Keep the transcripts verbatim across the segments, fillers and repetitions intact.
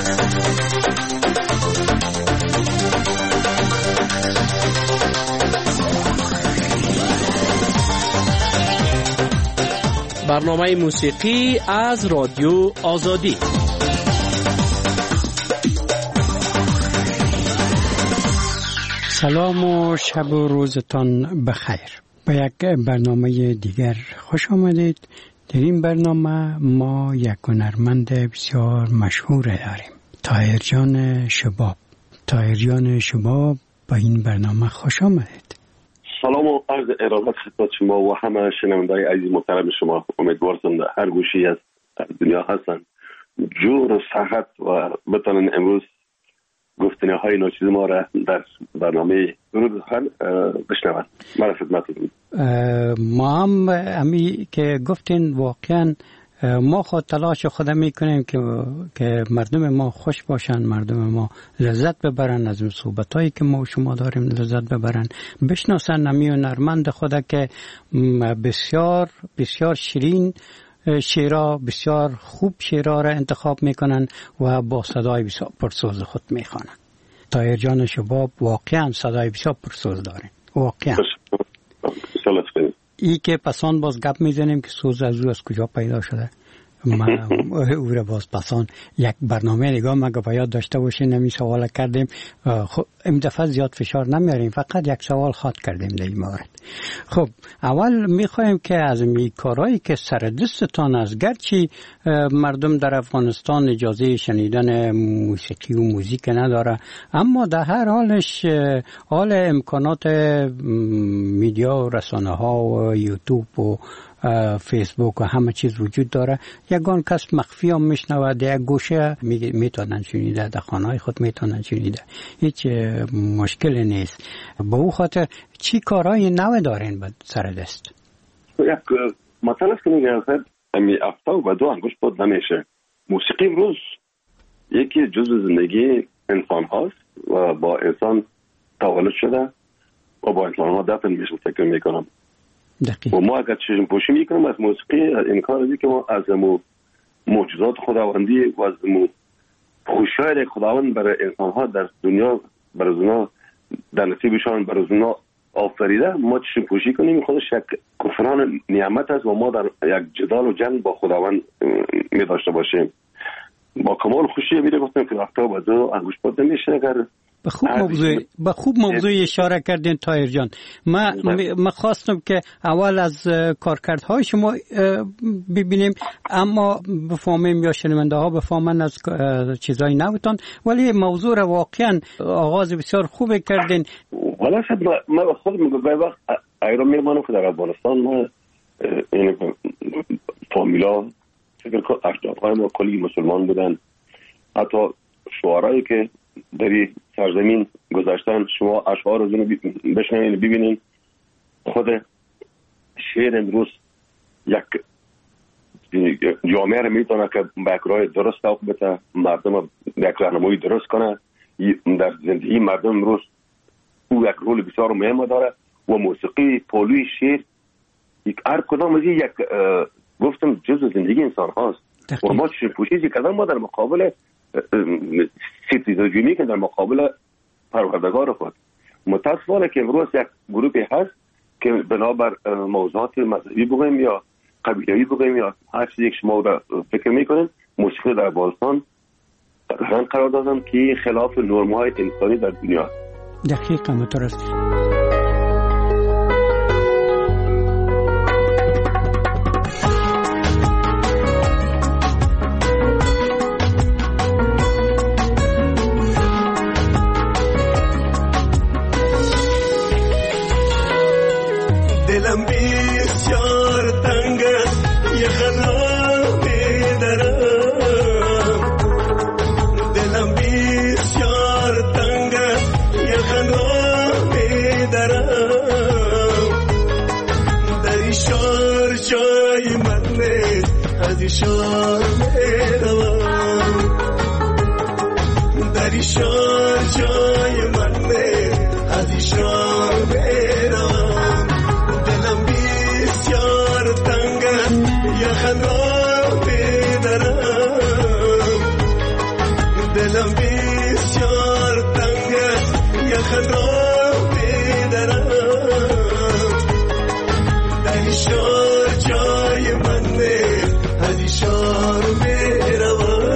برنامه موسیقی از رادیو آزادی. سلام و شب و روزتان بخیر. به یک برنامه دیگر خوش آمدید. در این برنامه ما یک هنرمند بسیار مشهور داریم، طاهر جان شباب. طاهر جان شباب، به این برنامه خوش آمدید. سلام و عرض ارادت خدمت شما و همه شنونده‌های عزیز محترم شما. امیدوارم در هر گوشی از دنیا هستن جور و صحت و بتونن امروز گفتنی‌های ناچیز ما را در برنامه روز حل بشنوند. من خدمتتون. ما هم امی که گفتین واقعا ما خود تلاش خود میکنیم که که مردم ما خوش باشن، مردم ما لذت ببرن از این صحبتایی که ما و شما داریم، لذت ببرن، بشناسن امی هنرمند خدا که بسیار بسیار شیرین شعرها، بسیار خوب شعرها را انتخاب میکنن و با صدای بسیار پرسوز خود میخوانن. طاهر جان شباب واقعا صدای بسیار پرسوز دارین، واقعا. ای که پسان باز گپ میزنیم که سوز از او از کجا پیدا شده. من او را باز پسان یک برنامه نگاه مگه باید داشته باشیم. نمی سوال کردیم، خب این دفعه زیاد فشار نمیاریم، فقط یک سوال خواد کردیم در این مورد. خب اول میخوایم که از می کارهایی که سر دستتان است، گرچه مردم در افغانستان اجازه شنیدن موسیقی و موزیک نداره، اما در هر حالش حال امکانات میدیا و رسانه ها و یوتیوب و فیسبوک و همه چیز وجود داره. یگان کس مخفی هم میشنوه، در یک گوشه میتونن شنیده، در خانه خود میتونن شنیده، هیچ مشکلی نیست. به او خاطر چی کارهای نو دارین به سر دست؟ یک مثلا است که میگه امی افتا و بدو انگوش بود نمیشه. موسیقی روز یکی جزء زندگی انسان هاست و با انسان تولد شده و با انسان ها دفن میشه. فکر میکنم و ما اگر چشم پوشی میکنیم از موسیقی، انکار ازی که ما از معجزات خداوندی و از خوشایند خداوند برای انسان ها در دنیا برای اونا در نصیبشان برای اونا آفریده، ما چشم پوشی کنیم خودش یک کفران نعمت است و ما در یک جدال و جنگ با خداوند می داشته باشیم. با کمال خوشی میره گفتم که وقتا با دو انگوش پاد نمیشه. اگر به خوب موضوع به خوب موضوع اشاره کردین طاهر جان. ما ما خواستم که اول از کارکردهای شما ببینیم، اما بفهمیم یا شنونده ها بفهمن از چیزای نوتان، ولی موضوع را واقعا آغاز بسیار خوب کردین. والا شد ما خود میگم به وقت ایران میمانم که در افغانستان ما این فامیلا فکر کنم اجدادهای ما کلی مسلمان بودن، حتی شعرهایی که در سرزمین گذاشتن شما اشعار از اونو بشنوین ببینین. خود شعر امروز یک جامعه را میتونه که به یک راه درست توق بده، مردم یک راهنمایی درست کنه در زندگی مردم. امروز او یک رول بسیار مهم داره و موسیقی پولوی شعر یک هر کدام از یک گفتم جزء زندگی انسان هاست و ما چه پوشیدی کردن ما در مقابل ستیزاجونی که در مقابل پروردگار خود. متاسفانه که امروز یک گروهی هست که بنابر موضوعات مذهبی بگویم یا قبیله‌ای بگویم یا هر چیزی که شما را فکر میکنین، موسیقی در افغانستان قرار دادن که خلاف نرم‌های انسانی در دنیا. دقیقاً مترست. دلم بسیار تنگه یخت را بدرم در شار جای منه هدی شار میروم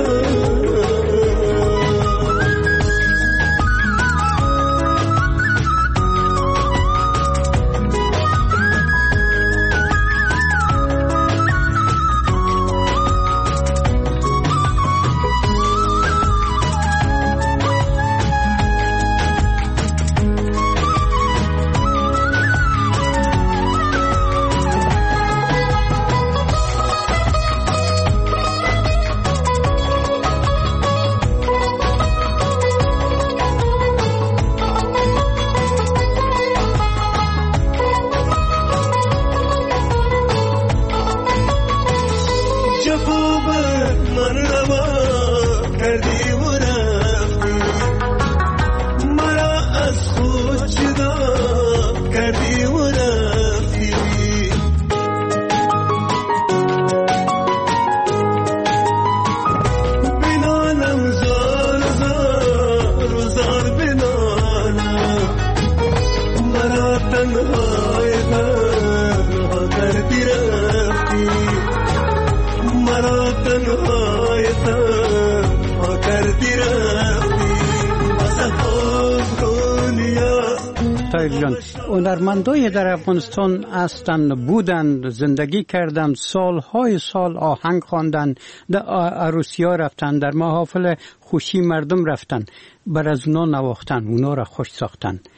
هنرمندای در افغانستان هستند، بودند، زندگی کردند، سالهای سال آهنگ خواندند، در عروسی‌ها رفتند، در محافل خوشی مردم رفتند، بر از اونا نواختند، اونا را خوش ساختند.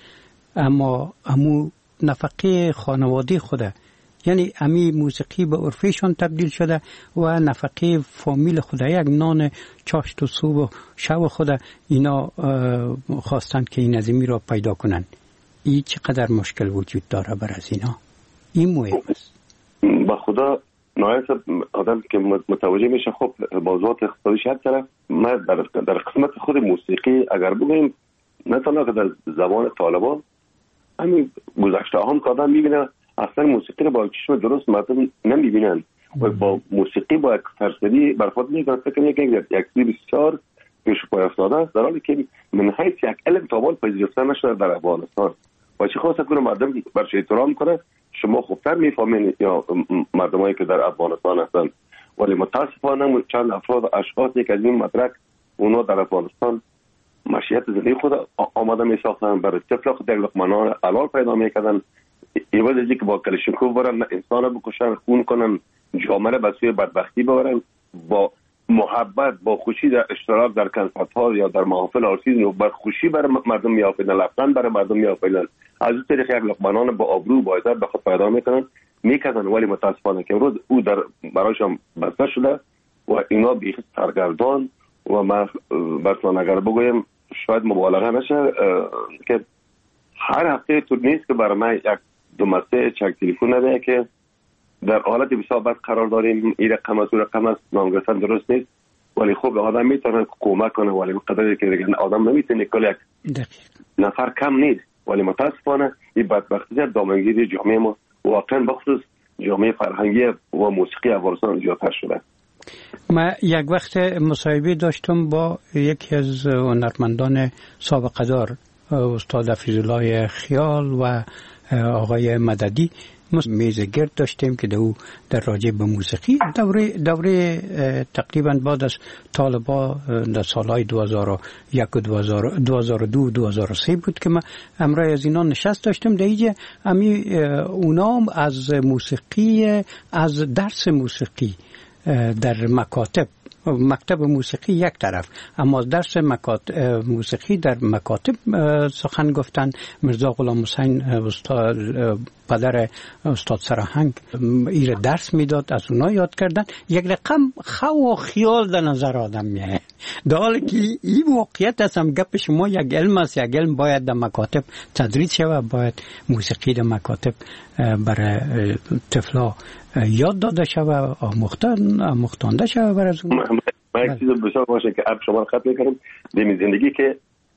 اما امو نفقه خانوادی خوده، یعنی امی موسیقی به عرفشان تبدیل شده و نفقه فامیل خوده، یک نان چاشت و صبح و شب خوده اینا خواستند که این عظیمی را پیدا کنند. این چقدر مشکل وجود داره بر از اینا؟ این مهم است. با خدا نهایت آدم که متوجه میشه خب بازار اقتصادی شد طرف ما در, در قسمت خود موسیقی اگر بگویم نه تنها که در زبان طالبان همین گذشته هم که آدم میبینه اصلا موسیقی رو با چشم درست مردم نمیبینن و با موسیقی با یک فرسدی برخورد میکنن، فکر میکنن یک چیز بسیار پیش پای افتاده است، در حالی که من حیث یک علم تابال پذیرفته نشده در افغانستان. و چه خواست کنه مردم برش احترام کنه، شما خوبتر میفهمین یا مردمایی که در افغانستان هستن. ولی متاسفانه چند افراد اشخاصی که از این مدرک اونا در افغانستان مشیت زندگی خود آماده می ساختن، برای طفل خود یک لقمه حلال پیدا میکردن، ایواز از که با کلشینکوف برن انسان بکشن، خون کنن، جامعه به سوی بدبختی ببرن، با محبت با خوشی در اشتراک در کنسرت ها یا در محافل آرسیز و بر خوشی برای مردم میآفریدن، لبخند برای مردم میآفریدن، از اون طریق یک لقمه با آبرو با عزت به خود پیدا میکنن میکردن. ولی متاسفانه که امروز او در برایشان بسته شده و اینا بیخ سرگردان و من براتون اگر بگویم شاید مبالغه نشه که هر هفته تو نیست که برای من یک دو مسیج یک تلفن نده که در حالت بسیار بد قرار داریم، این رقم است اون رقم است، نام گرفتن درست نیست، ولی خب آدم میتونه کمک کنه، ولی قدری که دیگه آدم نمیتونه کل یک نفر کم نیست. ولی متاسفانه این بدبختی در دامنگیری جامعه ما واقعا بخصوص جامعه فرهنگی و موسیقی افغانستان زیادتر شده. ما یک وقت مصاحبه داشتم با یکی از هنرمندان سابقه دار، استاد حفیظالله خیال و آقای مددی، میز گرد داشتیم که دو در راجع به موسیقی دوره دوره تقریبا بعد از طالبا در سالهای دو هزار و یک و دو هزار و دو دو هزار و سه بود که من امرای از اینا نشست داشتم. در اینجا امی اونام از موسیقی، از درس موسیقی در مکاتب، مکتب موسیقی یک طرف، اما درس مکاتب موسیقی در مکاتب سخن گفتن. مرزا غلام حسین استاد پدر استاد سرهنگ ایر درس میداد، از اونا یاد کردن. یک رقم خو و خیال در نظر آدم میاد، در حالی که این واقعیت است. هم گپ شما یک علم است، یک علم باید در مکاتب تدریس شود، باید موسیقی در مکاتب برای طفلا یاد داده شود، آموختانده شود برای از اون. من یک چیز بسیار باشه که اب شما خط میکنم، دمی زندگی که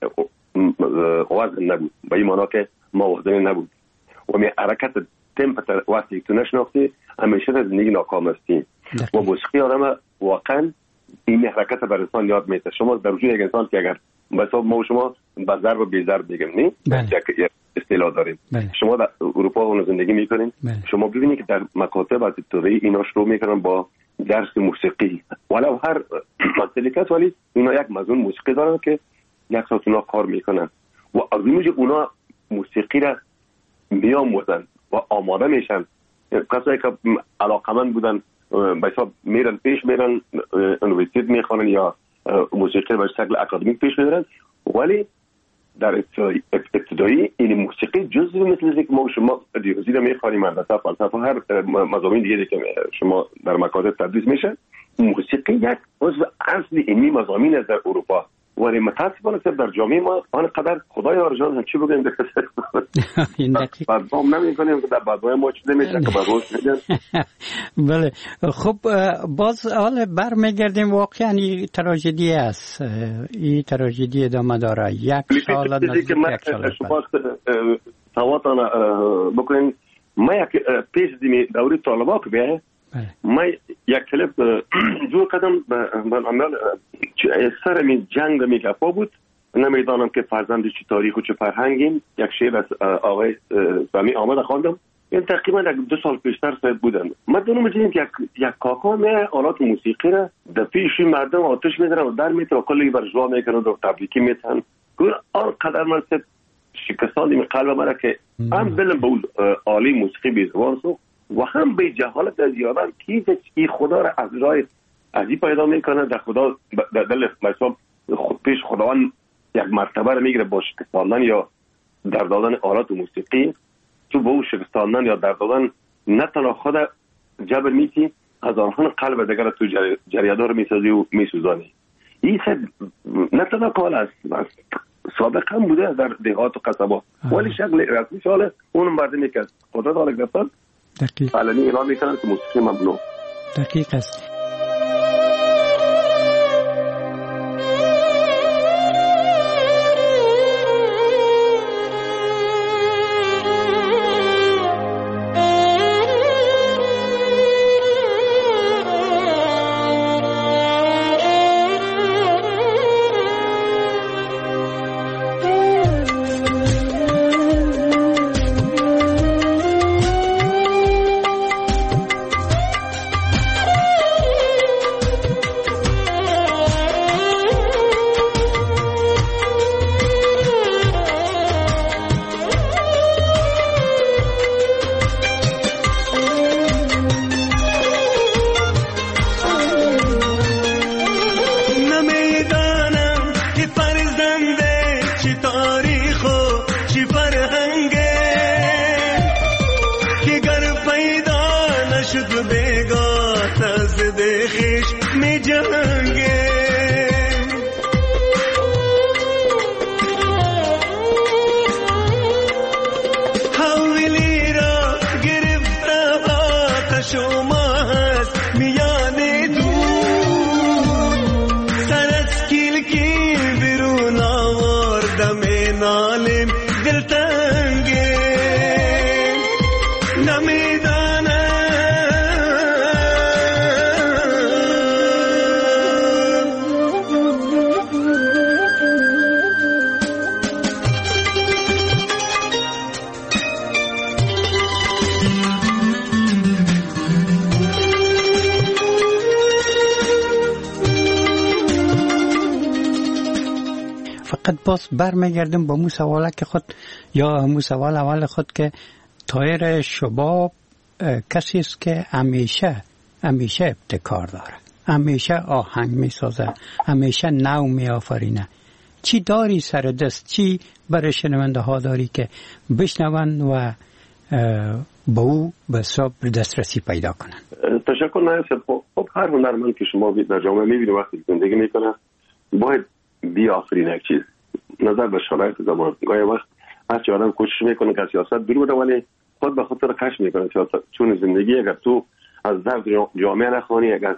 وزن نبود، به این معنا که ما وزنی نبود و می حرکت تمپتر وقتی تو نشناختی همیشه در زندگی ناکام هستی و موسیقی آدم واقعا این حرکت بر انسان یاد میده. شما در وجود یک انسان که اگر مثلا ما و شما با ضرب و بی ضرب میگیم نه یک اصطلاح داریم. بله. شما در اروپا اون زندگی میکنین. بله. شما ببینید که در مکاتب از طوری اینا شروع میکنن با درس موسیقی ولو هر مملکت ولی اینا یک مضمون موسیقی دارن که یک ساعت اونا کار میکنن و از اینجا اونا موسیقی را میآموزن و آماده میشن. کسایی که علاقمند بودن به حساب میرن پیش میرن یونیورسیته میخوانن یا موسیقی به شکل اکادمیک پیش میبرن ولی در ابتدایی این موسیقی جزو مثل که ما شما ریاضی رو میخوانیم هندسه فلسفه هر مضامین دیگه که شما در مکاتب تدریس میشه موسیقی یک عضو اصلی علمی مضامین است در اروپا ولی متاسفانه در جامعه ما آنقدر خدای آرجان هم چی بگیم در این دقیق بعد ما نمی‌کنیم که در بعدای ما چی نمیشه که بعدش میگن. بله خب باز حالا برمیگردیم واقعا این تراژدی است. این تراژدی ادامه داره یک سال نزدیک یک سال شما تواتان بکنین ما یک پیش دیمی دوری طالبا که بیه ما یک کلیپ جو کردم به عمل سر می جنگ می گپا بود نمیدانم که فرزند چه تاریخ و چه فرهنگیم یک شعر از آقای سامی آمد خواندم این تقریبا یک دو سال پیشتر صاحب بودن ما دونم دیدیم که یک کاکا می آلات موسیقی را در پیش مردم آتش میدن و در میتره کلی برجوا میکنن و تبریکی میتن آنقدر من شکستانی می قلب مرا که هم دلم به اون عالی موسیقی بیزبان سو و هم به جهالت از یادم که این خدا را از رای ازی پیدا میکنه در خدا در دل مثلا خود پیش خداوند یک مرتبه را میگیره با شکستاندن یا در دادن آلات موسیقی تو با اون شکستاندن یا در دادن نه تنها خود جبر میتی از آنها قلب دیگر تو جریادار میسازی و میسوزانی. این سه نه تنها کال است سابق هم بوده در دهات و قصبات ولی شکل رسمی شاله اون مردمی که خدا داره گفتن دقیق علنی اعلام میکنن که موسیقی ممنوع. دقیق است. باز برمیگردیم با مو سواله که خود یا مو سوال اول خود که طاهر شباب کسی است که همیشه همیشه ابتکار داره همیشه آهنگ میسازه همیشه نو میآفرینه چی داری سر دست چی برای شنونده ها داری که بشنون و با او به صبر دسترسی پیدا کنن؟ تشکر نایب. خب هر هنرمند که شما در جامعه میبینید وقتی زندگی میکنه باید بیافرینه یک چیز نظر به شرایط زمان. گاهی وقت هرچی آدم کوشش میکنه که سیاست دور بره ولی خود به خود را کش میکنه سیاست. چون زندگی اگر تو از درد جامعه نخوانی اگر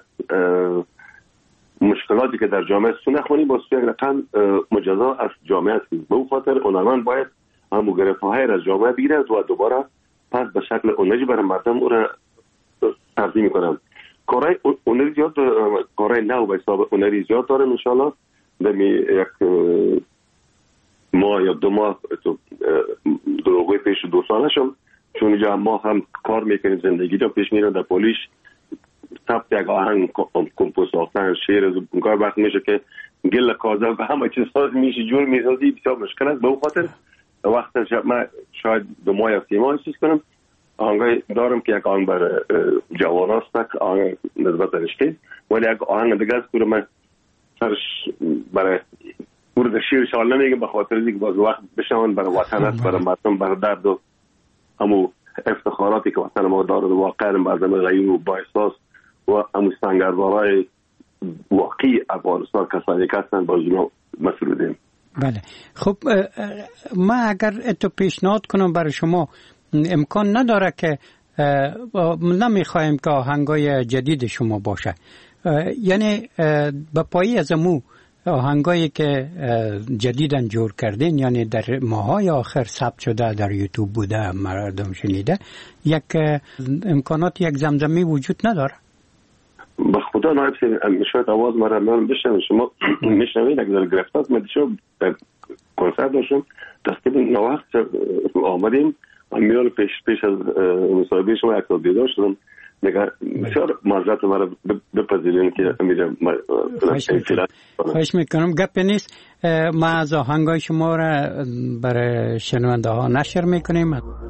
مشکلاتی که در جامعه تو نخوانی با سوی یک رقم مجزا از جامعه هستی. به اون خاطر هنرمند باید همو گرفت‌های از جامعه بگیره و دوباره پس به شکل اونجی برای مردم او را تقدیم میکنن. کارهای هنری زیاد کارهای نو به حساب هنری زیاد دارم ان شاء الله. دمی یک ماه یا دو ماه تو دروغه پیش دو ساله شم، چون اینجا ما هم کار میکنیم، زندگی رو پیش میرم در پولیش ثبت یک آهنگ کمپوز ساختن شعر از اون کار وقت میشه که گل کازه و همه چیز ساز میشه جور میسازی بسیار مشکل است. به اون خاطر وقت من شاید دو ماه یا سی ماه چیز کنم آهنگای دارم که یک آهنگ برای جوان هست، آهنگ نسبت رشته، ولی یک آهنگ دیگه است که من سرش برای ورد شیر شال نمیگم به خاطر اینکه باز وقت بشن برای وطن است، برای مردم، برای درد و همو افتخاراتی که وطن ما داره واقعا مردم غیر و با احساس و همو سنگربارای واقعی افغانستان کسانی که هستن باز ما مسئولیم. بله خب ما اگر اتو پیشنهاد کنم برای شما، امکان نداره که نمیخوایم که آهنگای جدید شما باشه، یعنی به پایی از امو آهنگایی که جدیدن جور کردین، یعنی در ماهای آخر ثبت شده در یوتیوب بوده مردم شنیده، یک امکانات یک زمزمه وجود نداره؟ به خدا نایب سید شاید آواز مرا من بشنم شما میشنوید اگر گرفتات من دیشب کنسرت داشتم دسته نوقت آمدیم میال پیش پیش از مصاحبه شما یک تا دیدار شدم نگاه بسیار معذرت مرا بپذیرین که امیدم خواهش میکنم گپ نیست. ما از آهنگای شما را برای شنونده ها نشر میکنیم.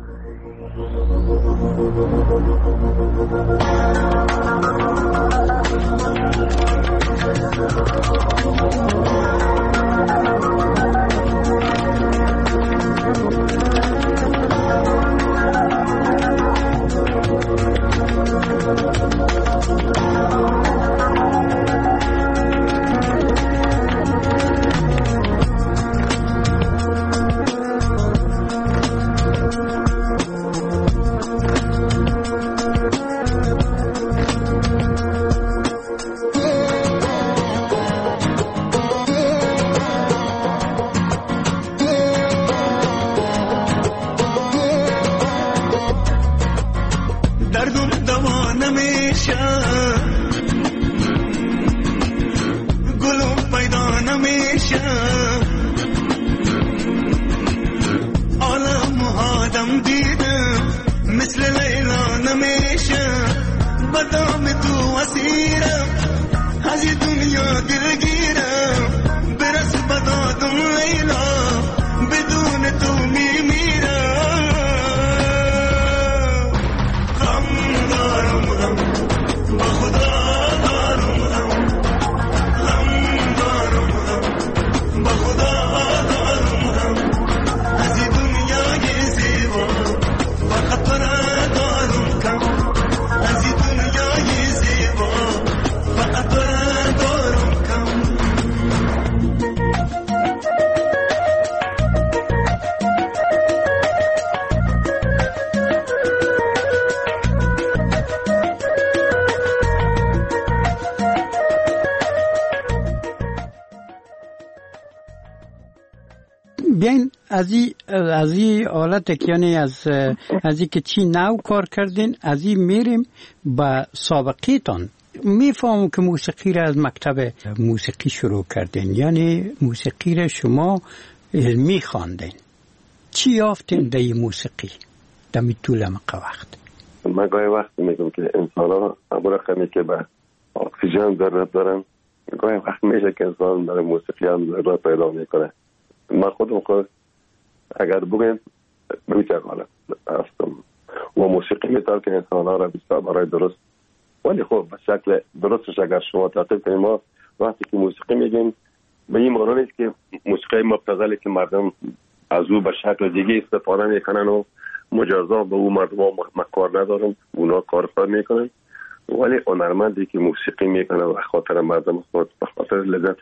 بیاین از این از این حالت یعنی از از این که چی نو کار کردین از این میریم به سابقه تان. میفهمم که موسیقی را از مکتب موسیقی شروع کردین، یعنی موسیقی را شما علمی خواندین. چی یافتین در این موسیقی در می طول وقت؟ من گاهی وقت میگم که انسان ها همون رقمی که به اکسیژن ضرورت دارن، گاهی وقت میشه که انسان برای موسیقی هم ضرورت پیدا میکنه. من خودم خود اگر بگم بمیتر حالت هستم و موسیقی میتر که انسان ها را بسیار برای درست، ولی خب به شکل درستش اگر شما تعقیب کنیم، ما وقتی که موسیقی میگیم به این معنی نیست که موسیقی مبتذلی که مردم از او به شکل دیگه استفاده میکنن و مجازا به او مردم ها کار ندارن، اونا کار خود میکنن، ولی هنرمندی که موسیقی میکنه و خاطر مردم خود به خاطر لذت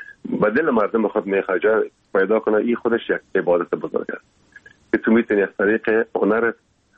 به دل مردم خود میخواجه پیدا کنه، این خودش یک عبادت بزرگ است که تو میتونی از طریق هنر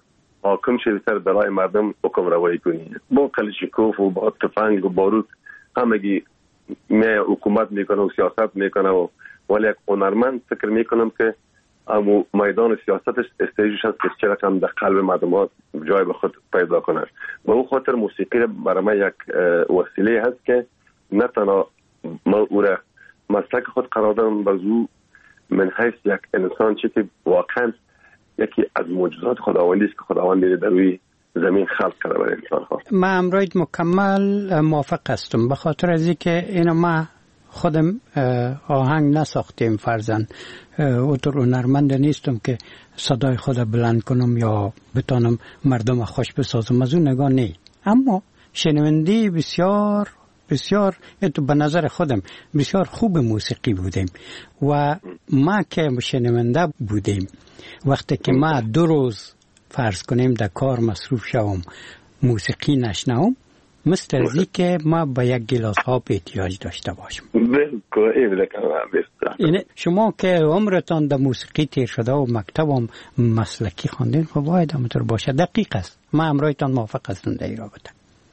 حاکم شدی سر دلای مردم حکم روایی کنی. با کلشیکوف و با تفنگ و بارود همگی می حکومت میکنه و سیاست میکنه و ولی یک هنرمند فکر میکنم که اما میدان سیاستش استیجش هست که چرا کم در قلب مردم ها جای به خود پیدا کنه. به اون خاطر موسیقی برای من یک وسیله هست که نه تنها من او را مسلک خود قرار دادم، بازو من حیث یک انسان چی که واقعا یکی از معجزات خداوندی است که خداوند در روی زمین خلق کرده برای انسان ها. من امروز مکمل موافق هستم، به خاطر از اینکه اینو ما خودم آهنگ نساختیم، فرزن اوتر هنرمند نیستم که صدای خود بلند کنم یا بتانم مردم خوش بسازم، از اون نگاه نی. اما شنوندی بسیار بسیار تو به نظر خودم بسیار خوب موسیقی بودیم و ما که شنونده بودیم وقتی که ما دو روز فرض کنیم در کار مصروف شوم موسیقی نشنوم، مثل ازی که ما با یک گلاس آب احتیاج داشته باشم. اینه شما که عمرتان در موسیقی تیر شده و مکتب هم مسلکی خواندین، خب باید همونطور باشه. دقیق است. ما امرایتان موافق هستم در این رابطه.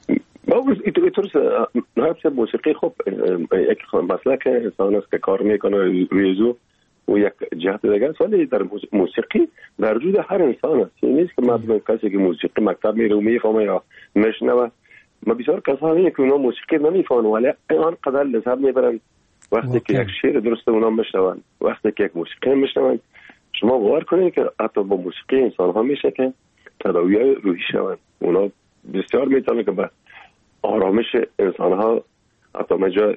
اینطور موسیقی خب یک مسلک انسان است که کار میکنه ریزو و یک جهت دیگه است، ولی در موسیقی در وجود هر انسان است. این نیست که مردم کسی که موسیقی مکتب میره و میفهمه یا میشنوه. ما بسیار کسانی که اونا موسیقی نمیفهمن ولی آنقدر لذت میبرن وقتی که یک شعر درست اونا میشنون، وقتی که یک موسیقی میشنون. شما باور کنید که حتی با موسیقی انسان ها میشه که تداوی روحی شون. اونا بسیار میتونه که به آرامش انسان ها. حتی من جا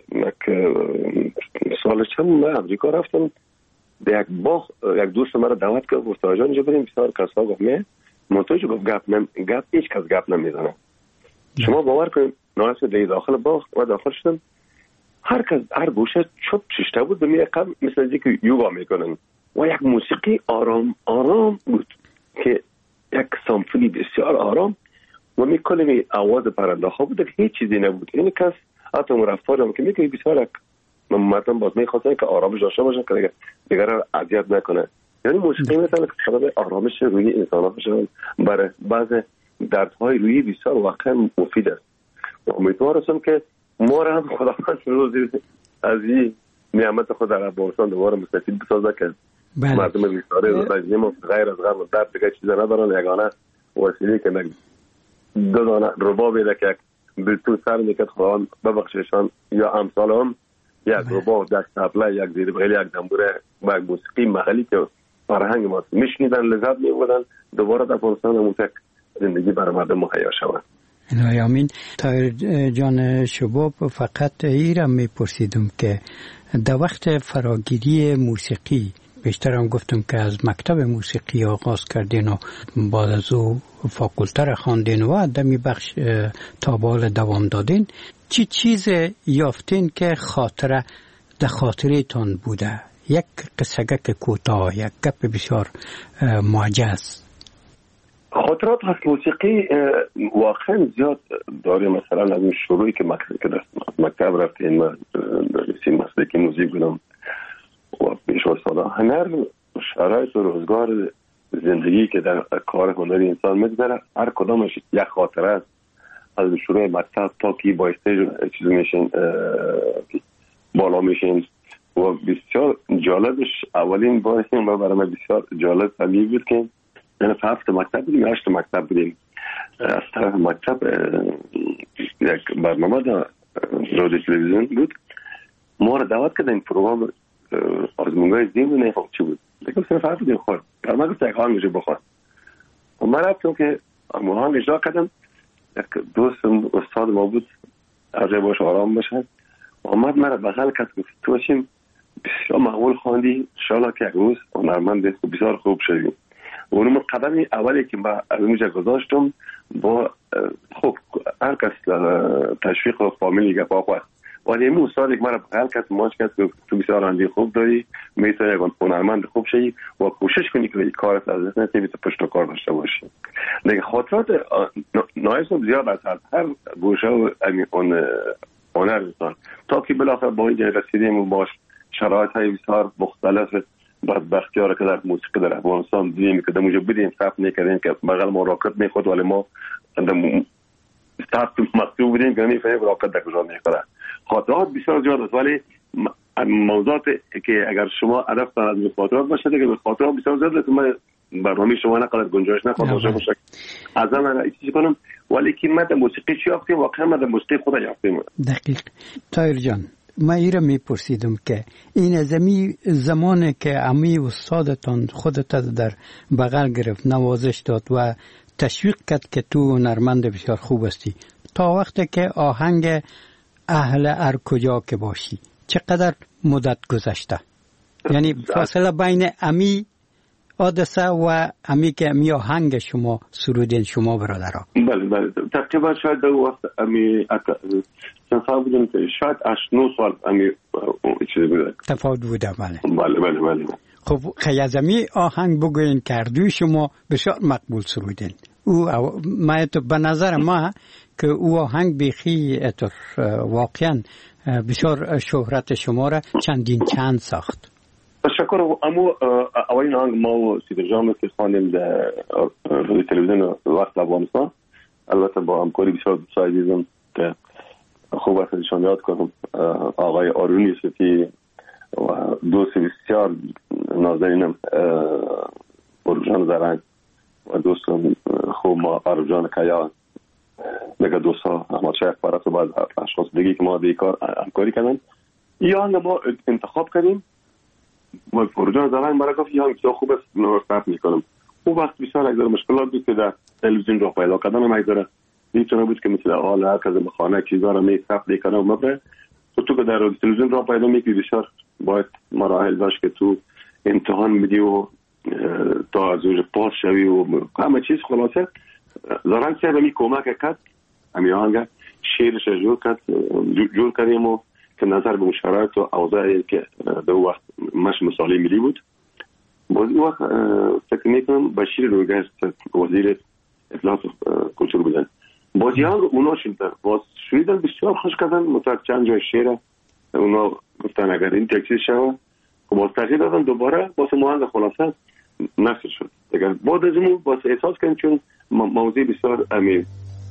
سال چند من امریکا رفتم، به یک باغ یک دوست مرا دعوت کرد، گفت آجان اینجا بریم. بسیار کسا گفت نه منتوی گفت گپ نم گپ هیچ کس گپ نمیزنه. شما باور کنید ناصر دی داخل باغ و داخل شدم، هر کس هر گوشه چوب ششته بود به قبل مثل اینکه یوگا میکنن و یک موسیقی آرام آرام بود که یک سامفونی بسیار آرام و میکنه آواز پرنده ها بود که هیچ چیزی نبود. این کس حتی مرفارم که میگه بسیار من مردم باز میخواستن که آرامش داشته باشن که دیگر را اذیت نکنه. یعنی موسیقی مثلا که سبب آرامش روحی انسان ها بشن، برای بعض دردهای روحی بسیار واقعا مفید است. امیدوارم که ما را هم خداوند روزی از این نعمت خود در افغانستان دوباره مستفید بسازه که بله. مردم بیچاره رژیم غیر از غم و درد دیگه چیز ندارن، یگانه وسیله که دو دانه رباب ایده که بلتون سر میکرد خداوند ببخششان یا امثال هم یک رباب، یک تبله، یک زیر بغل، یک دنبوره و یک موسیقی محلی که فرهنگ ما میشنیدن لذت میبردن، دوباره در افغانستان هم تک زندگی برای مردم مهیا شود. الهی آمین. تا جان شباب فقط ایرم میپرسیدم که در وقت فراگیری موسیقی بیشتر هم گفتم که از مکتب موسیقی آغاز کردین و بعد از او فاکولته را خواندین و دمی بخش تا به حال دوام دادین، چی چیز یافتین که خاطره در خاطره تان بوده؟ یک قصه‌گک کوتاه، یک گپ بسیار معجز. خاطرات از موسیقی واقعا زیاد داریم. مثلا از اون شروعی که مکتب رفتیم، من رسیم مسلکی موزیک بودم و بیش از سالا هنر شرایط و روزگار زندگی که در کار هنری انسان میگذره، هر کدامش یک خاطره است. از شروع مکتب تا که با استیج چیز میشین بالا میشین و بسیار جالبش اولین بار و برای من بسیار جالب طبیعی بود که یعنی هفت مکتب بودیم، هشت مکتب بودیم. از طرف مکتب یک برنامه در رادیو تلویزیون بود، ما را دعوت کردن. این پروگرام آزمونگاه ذهن بود، نفهم چی بود. دیگه صرف حرف بودیم خورد. در من گفت یک آهنگ بخور. و من رفتم که آهنگ اجرا کردم. یک دوستم استاد ما بود، از باش آرام بشه. آمد مرا بغل کرد گفت تو باشیم بسیار معقول خواندی، انشاءالله که یک روز هنرمند بسیار خوب شدی. اونم قدمی اولی که با از اونجا گذاشتم با خوب هر کس تشویق و فامیلی گپ آخواه، ولی این استادی که مرا بغل کرد ماش کرد که تو بسیار آهنگی خوب داری، میتونی یک هنرمند خوب شدی و کوشش کنی که کارت از دست نتی بیت پشت کار داشته باشی. دیگه خاطرات نایسم زیاد از هر گوشه و اون هنر انسان تا که بالاخره با اینجا رسیدیم و باش شرایط های بسیار مختلف بدبختی ها را که در موسیقی در افغانستان دیدیم که در اونجا بودیم صف میکردیم که بغل ما راکت میخورد ولی ما صف مکتوب بودیم که نمیفهمیم راکت در کجا میخوره. خاطرات بسیار زیاد است ولی موضوعات که اگر شما هدف از مخاطرات باشه دیگه مخاطرات بسیار زیاد من برنامه شما نقدر گنجایش نخواهد باشه باشه از من چیزی کنم ولی که من موسیقی چی یافتیم واقعا من موسیقی خود یافتیم. دقیق. طاهر جان ما ایره میپرسیدم که این زمین زمانی که امی استادتان خودت در بغل گرفت نوازش داد و تشویق کرد که تو هنرمند بسیار خوب هستی تا وقتی که آهنگ اهل هر کجا که باشی چقدر مدت گذشته؟ یعنی فاصله بین امی حادثه و امی که امی آهنگ شما سرودین شما برادرها؟ بله بله تقریبا شاید در وقت امی سنفا بودم که شاید اش نو سال امی چیزی بوده تفاوت بوده. بله بله بله بله. خب خیازمی آهنگ بگوین کردوی شما بسیار مقبول سرودین. او ما تو به نظر ما که او آهنگ بیخی واقعا بسیار شهرت شما را چندین چند ساخت. تشکر. اما اولین آهنگ ما و سیدر جان که خواندیم در تلویزیون وقت افغانستان البته با همکاری بسیار دوست عزیزم که خوب وقت ایشان یاد کنم آقای آرون یوسفی و دوست بسیار نازنینم بروجان زرنگ و دوستم خوب ما عربجان کیا دیگه دوستا احمد شیخ فرات و بعض اشخاص دیگه که ما دیگه کار همکاری کردن یا ما انتخاب کردیم و بروجان زرنگ مرا گفت یا بسیار خوب است نورستف میکنم. او وقت بسیار اگر مشکلات بود که در تلویزیون را پیدا کردن هم اگر میتونه بود که مثل حال هر کس خانه چیزا رو میثبت میکنه و مبره تو تو که در تلویزیون را پیدا میکنی بسیار باید مراحل داشت که تو امتحان میدی و تا از اونجا پاس شوی و همه چیز. خلاصه زرنگ صاحب می کمک کرد همین آهنگ شعرش جور کرد جور کردیم و که نظر به شرایط و اوضاعی که در وقت مش مثالی ملی بود باز اون وقت فکر میکنم بشیر رویگرد وزیر اطلاعات کلتور بودن باز یه آهنگ اونا شنیدن باز شنیدن بسیار خوش کردن متوجه چند جای شعر اونا گفتن اگر این تکسیر شود و باز تغییر دادن دوباره باز مهنگ خلاصه نشر شد. اگر بعد از اون باز احساس کنیم چون موضوع بسیار امیر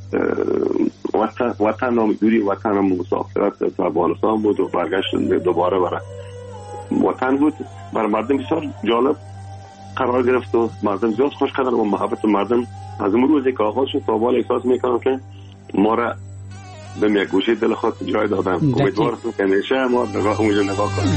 وطن وطن نام دوری وطن هم مسافرت تا افغانستان بود و برگشت دوباره برای وطن بود برای مردم بسیار جالب قرار گرفت و مردم زیاد خوش کردن و محبت مردم از اون روزی که آغاز شد تا بالا احساس میکنم که ما را به یک گوشه دل خود جای دادن. امیدوارم که همیشه ما نگاه اونجا نگاه کنیم.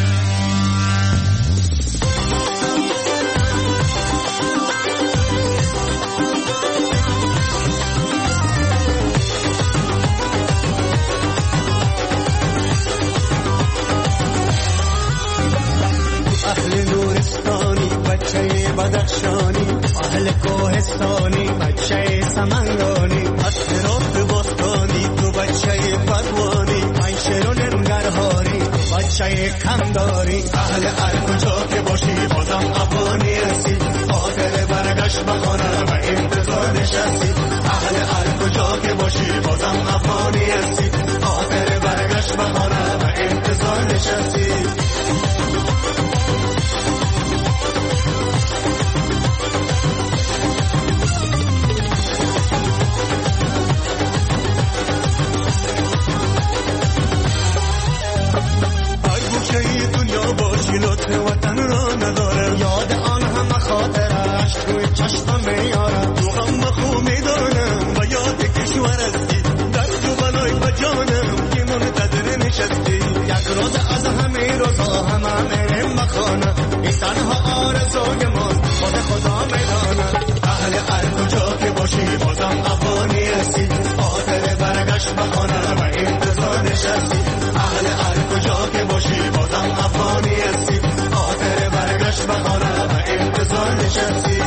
بدخشانی اهل کوهستانی بچه سمنگانی اطراف باستانی تو بچه بدوانی من شیرون ننگرهاری بچه کمداری اهل هر کجا که باشی بازم افغانی هستی خاطر برگشت بخانه و انتظار نشستی اهل هر کجا که باشی بازم افغانی هستی خاطر برگشت بخانه و انتظار نشستی. وطن را نداره یاد آن همه خاطرش توی چشمم میاره تو هم بخو میدانم و یاد کشور هستی در تو بلای بجانم که منتظر نشستی یک روز از همه روزا همه میرم بخانه این تنها آرزوی من خود خدا میدانه اهل هر کجا که باشی بازم افغانی هستی خاطر برگشت بخانه و انتظار نشستی اهل هر کجا که باشی بازم افغانی هستی خاطر برگشت بخانه و انتظار نشستی.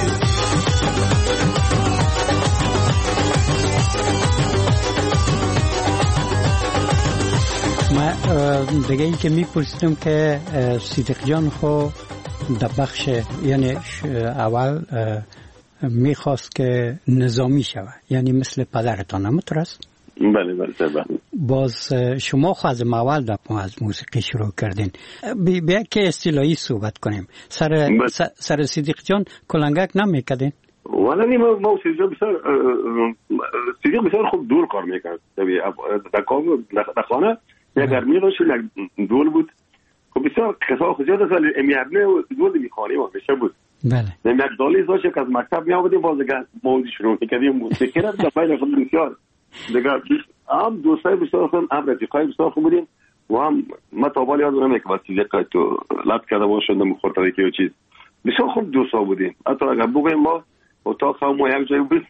ما دیگه ای که میپرسیدم که صدیق جان خو در بخش یعنی اول میخواست که نظامی شود یعنی مثل پدرتان همونطور است؟ بله بله بله. باز شما خو از اول در از موسیقی شروع کردین. بیا که اصطلاحی صحبت کنیم. سر سر صدیق جان کلنگک نمیکردین؟ ولی ما ما صدیق بسیار صدیق بسیار خوب دور کار میکرد. در کار در خانه یک گرمی داشت یک دول بود خب بسیار قصه خود زیاد است ولی امیرنه و دول میخوانیم و میشه بود. بله. یک دالی زاشه که از مکتب می آمدیم باز دیگه موضوع شروع میکردیم موسیقی را در بین خود بسیار دیگه هم دوستای بسیار خوب هم رفیقای بسیار خوب بودیم و هم ما تا بالا یاد نمیاد که واسه یک تو لط کرده باشه نمیخورد که چیز بسیار خوب دوستا بودیم. حتی اگر بگیم ما اتاق ما یک جای بود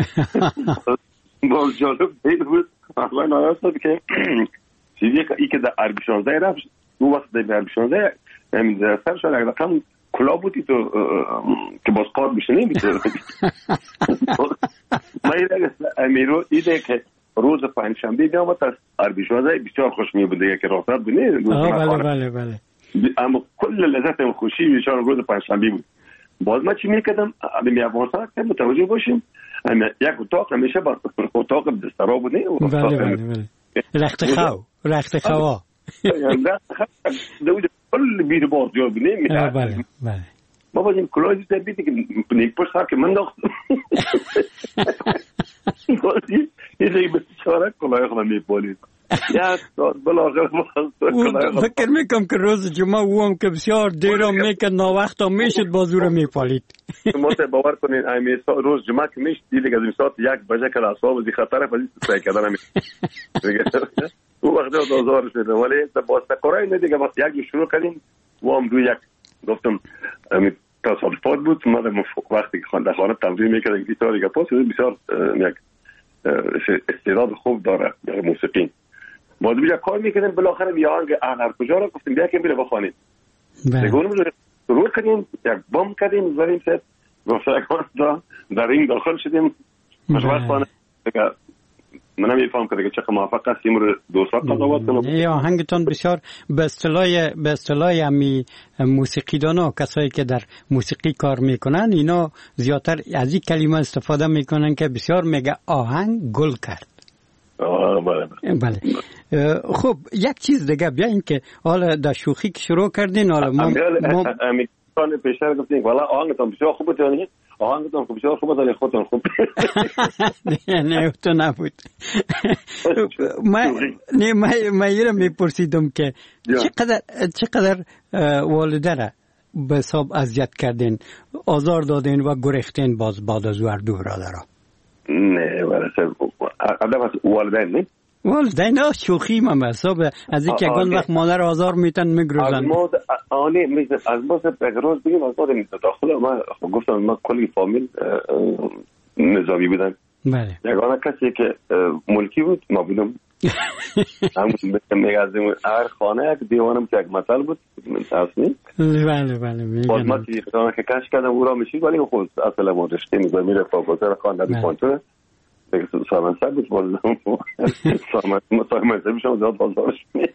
باز جالب بود اصلا نرسد که چیزی که ای که در عربی شانزده رفت اون وقت در عربی شانزده همین در سر شد اگر رقم کلا بودی تو که باز قاد بشه نمیتونه ما ایده امیرو ایده که روز پنجشنبه بیامد از عربی شانزده بسیار خوش می بوده که راست بونه بله بله بله اما کل لذت و خوشی بیشتر روز پنجشنبه بود. باز ما چی میکردم می افغانستان که متوجه باشیم یک اتاق همیشه با اتاق بسترا بوده بله بله بله رخت خو رخت خوا دوید کل بیر باز جا بونه بله بله ما بازیم کلازی تبیدی که نیک پشت سر که من داختم بازی یه جایی بسیاره کلای خودم میپالید یک ساعت بلاغر فکر میکنم که روز جمعه او هم که بسیار دیرم میکرد ناوقت هم میشد بازو رو میپالید ما باور کنین روز جمعه که میشد دیدی که از این ساعت یک بجه که اصحاب از این خطره فضی سعی کردن همیشه او وقت ها دوزار شده ولی باز تقرای ندیگه وقت یک شروع کردیم و هم روی یک گفتم تصادفات بود ما وقتی که در خانه تمرین میکردیم گیتار دیگه پاس بسیار یک استعداد خوب داره در موسیقی باز بیجا کار میکردیم بالاخره بیا آنگه هر کجا را گفتیم بیا که بیره بخوانیم دیگه اونم شروع کردیم یک بام کردیم زاریم سید گفترکان دا در این داخل شدیم مشوق خانه دیگه من نمیفهم که دیگه چقدر موفق هستیم رو دو سال قضاوت کنم یا آهنگتون بسیار به اصطلاح به اصطلاح امی موسیقیدانا کسایی که در موسیقی کار میکنن اینا زیادتر از این کلمه استفاده میکنن که بسیار میگه آهنگ گل کرد. آه بله بله. خب یک چیز دیگه بیا این که حالا در شوخی که شروع کردین حالا ما امیکان پیشتر گفتیم والا آهنگتون بسیار خوب بود یعنی آهنگتون خوب بسیار خوب بود ولی خودتون خوب نه تو نبود من نه من ایرم میپرسیدم که چقدر چقدر والده را به حساب اذیت کردین آزار دادین و گرفتین باز بعد از ور دو برادرها نه واسه ادب از والدین نه والدین ها شوخی ما حساب از اینکه اون وقت مادر آزار میتن میگروزن از ما آنی میز از ما بغروز بگیم از ما داخل ما گفتم ما کلی فامیل نظامی بودن بله یگانه کسی که ملکی بود ما بودم همون میگازیم هر خانه یک دیوانم که یک مثل بود اصلی بله بله باز ما که خانه که کش کردم او را میشید ولی خود اصلا ما رشته نظامی را فاکولته خانه دی کنتونه دیگه سامان سر بود بازم سامان سامان سر میشم زیاد بازارش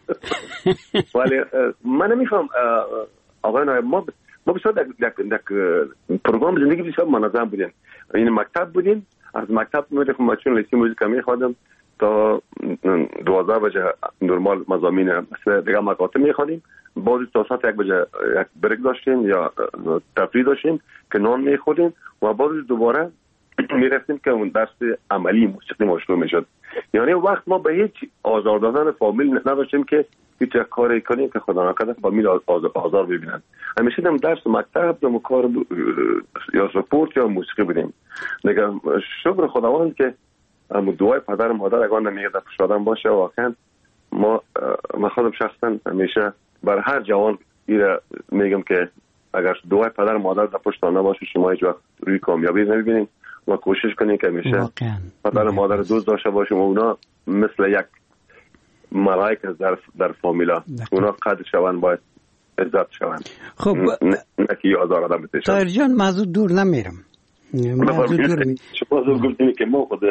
ولی من نمیفهم آقای نایب ما ما بسیار در پروگرام زندگی بسیار منظم بودیم این مکتب بودیم از مکتب میرفتم ماشین لیسی موزیک میخوادم تا دوازده بجه نرمال مضامین دیگه مقاطع میخوادیم بعد تا ساعت یک بجه یک بریک داشتیم یا تفریح داشتیم که نان میخوردیم و بعد دوباره میرفتیم که اون درس عملی موسیقی ما شروع میشد یعنی وقت ما به هیچ آزار دادن فامیل نداشتیم که هیچ کاری کنیم که خدا نکنه فامیل آزار ببینن همیشه دم درس مکتب دم کار یا سپورت یا موسیقی بودیم دیگه شکر خداوند که اما دعای پدر مادر اگه نمیگه در پشت آدم باشه واقعا ما من خودم شخصا همیشه بر هر جوان ایره میگم که اگر دعای پدر مادر در پشت آنها باشه شما هیچ وقت روی کامیابی نمیبینیم و کوشش کنیم که همیشه پدر مادر دوست داشته باشیم و اونا مثل یک ملائکه در در فامیلا اونا قدر شوند باید عزت شوند خب نکی آزار آدم بتشن طاهر جان موضوع دور نمیرم موضوع دور می شما از گفتیم که ما خود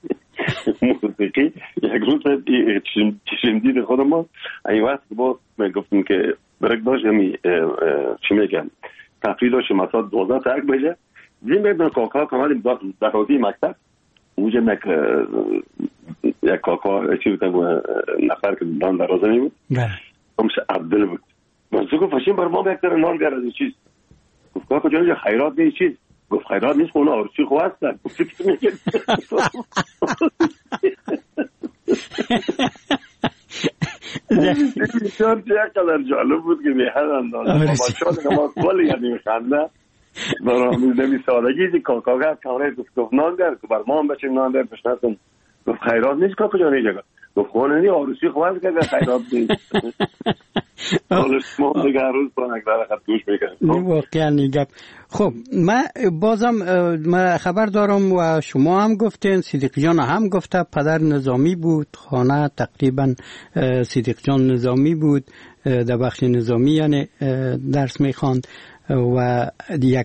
موسیقی یک روز چشمدید خود ما این وقت با من گفتیم که برک داشت همی چی میگم تفریح داشت مثلا دوازده تا یک بجه زیم بیدن کاکا کامل در حوضی مکتب اونجا مک یک کاکا چی بودن نفر که دان درازه نمید همش عبدال بود منزو گفت فشین بر ما بکتر نان گرد از چیز گفت کاکا جانجا خیرات نیست چیز گفت خیرات نیست خونه آرچی خواه هستن بسیار چقدر جالب بود که به هر اندازه با شاد ما کلی یعنی میخنده برام نمی سادگی دی کاکاگر کاره گفت نان در که بر ما هم بچیم نان در پشنتون گفت خیرات نیست کاکا جانی جگه گفت خونه نی آروسی خواهد که خیرات نیست حالش ما دیگه هر روز پرانک در خط گوش میکنم واقعا نیگم. خب من بازم من خبر دارم و شما هم گفتین، صدیق جان هم گفته پدر نظامی بود، خانه تقریبا صدیق جان نظامی بود، در بخش نظامی یعنی درس میخواند و یک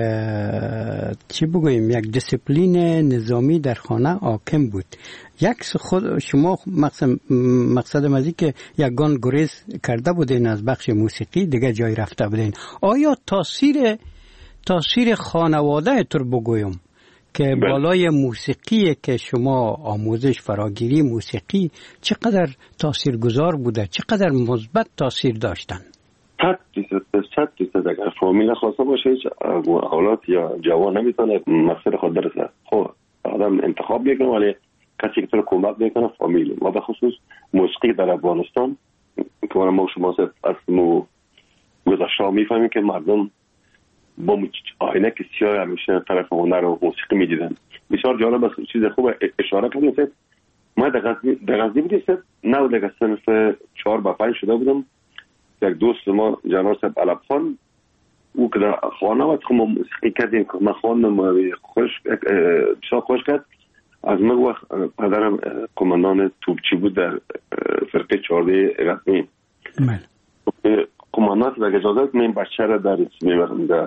چی بگویم یک دیسیپلین نظامی در خانه حاکم بود. یک خود شما مقصد مقصد مزی که یگان گریز کرده بودین از بخش موسیقی دیگه جای رفته بودین، آیا تاثیر تاثیر خانواده تر بگویم که بالای موسیقی که شما آموزش فراگیری موسیقی چقدر تاثیرگذار بوده، چقدر مثبت تاثیر داشتن؟ صد درصد صد درصد اگر فامیل خاصه باشه هیچ اولاد یا جوان نمیتونه مقصد خود برسه. خب آدم انتخاب میکنه ولی کسی که تو رو کمک میکنه فامیل. و به خصوص موسیقی در افغانستان که ما شما از مو گذشته میفهمیم که مردم با آینه که سیاه همیشه طرف هنر و موسیقی میدیدن. بسیار جالب است، چیز خوب اشاره کردید. ما در غزنی در غزنی بودیم، نه در صنف چهار با پنج شده بودم. یک دوست ما جناب صاحب علب خان او که در خانه وقت ما موسیقی کردیم که من خواندم خوش بسیار خوش کرد. از من وقت پدرم کماندان توپچی بود در فرقه چهارده غزنی. کماندان در اجازه من بچه را در میبرم در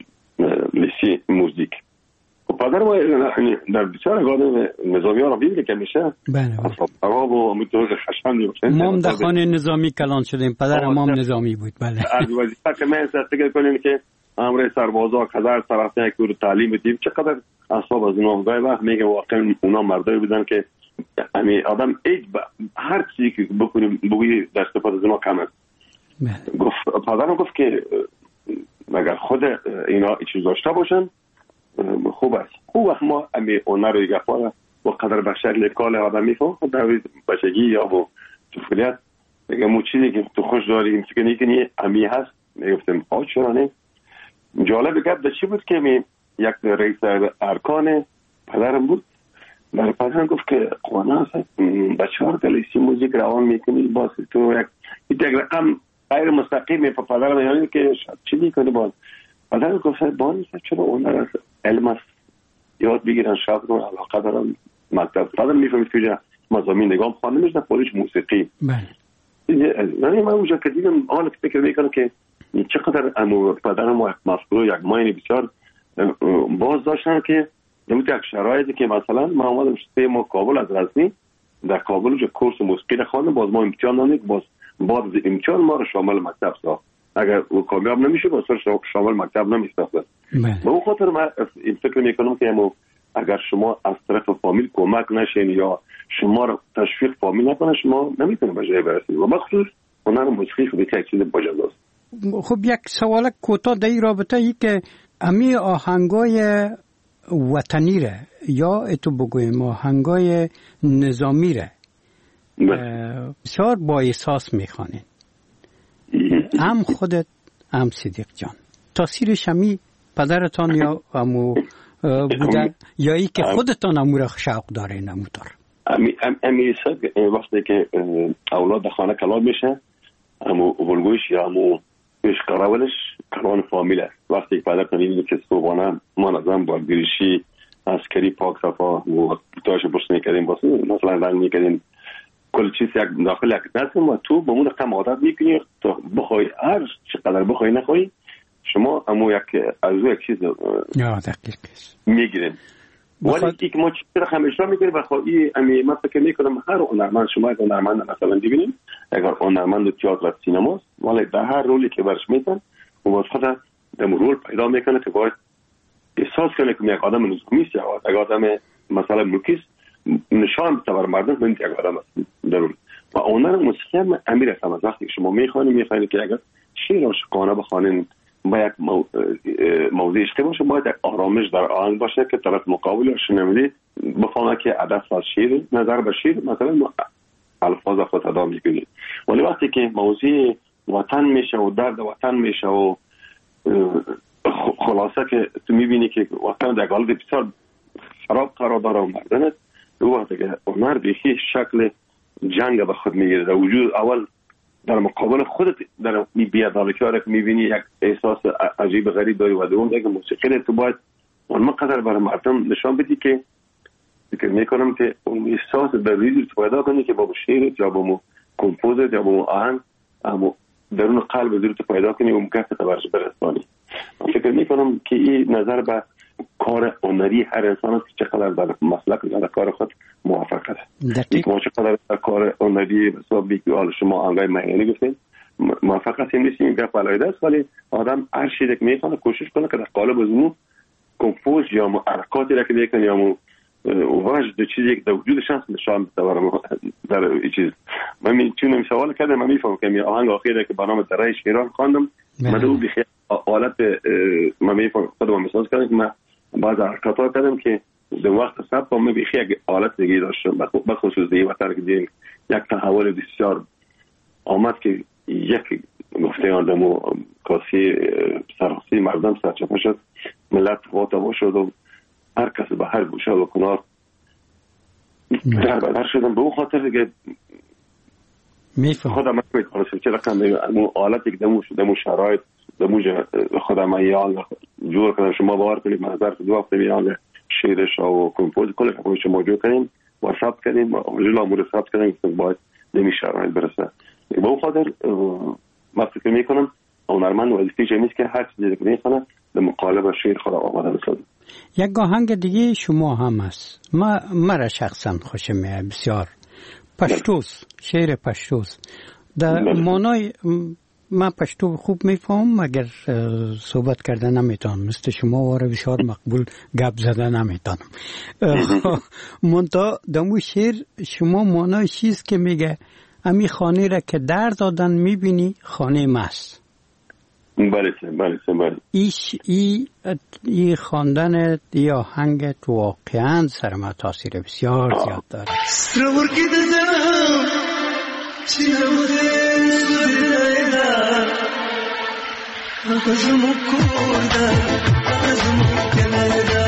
لیسی موزیک. پدر ما در بسیار اگاه نظامی ها را بیده که میشه اصاب و امیتوز خشن ما هم در خانه نظامی کلان شدیم، پدر ما هم نظامی بود. بله از وظیفه که من استفاده کنیم که امر سربازا هزار طرف یک دور تعلیم بدیم چقدر اصاب از اونا گاهی وقت میگه واقعا اونا مردایی بودن که یعنی آدم ایج هر چیزی که بکنیم بگویی در استفاده از اونا کم است. گفت پدرم گفت که اگر خود اینا چیز داشته باشن خوب است. خوب وقت ما امی اونر رو دیگه پاره با قدر به شکل کال آدم میفهم در بچگی یا با طفولیت میگه مو چیزی که تو خوش داری این که نیکنی امی هست. میگفتم آه چرا نه. جالب گفت در چی بود که می یک رئیس ارکان پدرم بود. در پدرم گفت که قوانه هست بچه ها رو دلیسی موزیک روان میکنی باز تو یک یک رقم غیر مستقیم پا پدرم یعنی که چی میکنی باز پدرم گفت بانی چرا اونر از علم است یاد بگیرن شاید رو علاقه دارن مکتب. پدرم میفهمید که جا مضامین نگام خانه میشنه پولیش موسیقی. یعنی من اونجا که دیدم آن فکر میکنم که چقدر امو پدرم و مفکور یک ماینی بسیار باز داشتن که نمیده یک شرایطی که مثلا ما آمدم سه ماه کابل از غزنی در کابل اونجا کورس موسیقی خواندم باز ما امتحان دادیم باز بعد از امتحان ما رو شامل مکتب ساخت. اگر او کامیاب نمیشه باز شامل مکتب نمیساخت. به اون خاطر من این فکر میکنم که امو اگر شما از طرف فامیل کمک نشین یا شما رو تشویق فامیل نکنه شما نمیتونید به جای برسید. و بخصوص هنر موسیقی خود یک چیز باجنده است. خب یک سوال کوتاه در این رابطه ای که امی آهنگای وطنی ره یا اتو بگویم آهنگای نظامی ره بسیار با احساس میخوانین، هم خودت هم صدیق جان. تاثیرش همی پدرتان یا امو بودن یا ای که خودتان امو را شوق دارین اموتار؟ امی صد وقتی که اولاد خانه کلام میشه امو ولگوش یا امو پیش قرارش کلان فامیل است. وقتی پدر کنید که صبحانه ما نظام با گریشی عسکری پاک صفا و تاش برس میکردیم واسه مثلا رنگ میکردیم کل چیز یک داخل یک نسیم و تو به اون رقم عادت میکنی تا بخوای هر چقدر بخوای نخوای شما امو یک از یک چیز میگیریم. ولی که ما چیز رقم اجرا میکنیم و خواهی امی من فکر میکنم هر هنرمند شما یک هنرمند مثلا ببینیم اگر هنرمند تئاتر و سینماست ولی در هر رولی که برش میتن و باز خود دم رول پیدا میکنه که باید احساس کنه که یک آدم نظامی است یا یک آدم مثلا ملکی نشان بده بر مردم من یک آدم است ضرور. و هنر موسیقی هم امیر است. از وقتی شما میخوانید میخوانید که اگر شعر عاشقانه بخوانید با یک موضوع عشقی باشه باید یک آرامش در آهنگ باشه که طرف مقابل شنونده بفهمه که هدف از شعر نظر به شعر مثلا الفاظ خود ادا میکنید. ولی وقتی که موضوع وطن میشه و درد وطن میشه و خلاصه که تو میبینی که وطن در حالت بسیار خراب قرار داره و مردنت، او وقتی که مرد یکی شکل جنگ به خود میگیره. در وجود اول در مقابل خودت در بی‌عدالتی ها که میبینی یک احساس عجیب غریب داری و دوم دیگه موسیقی تو باید اون قدر برای مردم نشان بدی که فکر میکنم که اون احساس در ریزی تو پیدا کنی که با شعر یا با کمپوزیت یا با آهنگ اما درون قلب زیر تو پیدا کنی و مکافات برش برسانی. من فکر میکنم که این نظر به کار هنری هر انسان است که چقدر در مسلک در کار خود موفق است. یک ما چقدر در کار هنری حساب بی که حال شما آنگاه مهینی گفتید موفق هستیم نیستیم گپ علایده است، ولی آدم هر چیزی که میکنه کوشش کنه که در قالب از اون کمپوز یا مو حرکاتی را که میکنه یا مو وجد چیزی که در وجودش هست نشان بده در این چیز. من میتونم سوال کردم، من میفهمم که آهنگ آخری که برنامه درای شیران خواندم من دو بخیر حالت من میفهمم خودم محسوس کردم که من بعض حرکات‌ها کردم که در وقت ثبت من بخیر یک حالت دیگه داشتم، بخصوص دیگه وقتی که دیدم یک تحول بسیار آمد که یک گفته آدمو کاسی سرخسی مردم سرچپه شد، ملت خواتا شد و هر کس به هر گوشه و کنار در بدر شدن. به اون خاطر که خودم من میتونستم که رقم اون حالتی که دمو دمو شرایط دمو خودم ایال جور کنم. شما باور کنید من ظرف دو هفته میان شعرش و کمپوز کل که شما جو کنیم و ثبت کنیم و جلو امور ثبت کنیم که باید نمی شرایط برسه. به اون خاطر من فکر میکنم هنرمند وظیفه‌ش نیست که هر چیزی که میکنه به مقالب شعر خود آماده بسازه. یک آهنگ دیگه شما هم هست، ما مرا شخصا خوشم میاد بسیار، پشتوس، شعر پشتوس. در معنای من پشتو خوب میفهمم مگر صحبت کردن نمیتونم، مثل شما واره بسیار مقبول گپ زدن نمیتونم. منتها دمو شعر شما معنای چیز که میگه امی خانه را که در دادن میبینی خانه ماست. بله بله بله. ایش ای ای خواندن یا آهنگت واقعا سر ما تاثیر بسیار زیاد داره. سرور کی دزم چیروده سویدا اغزم کوردا اغزم کندا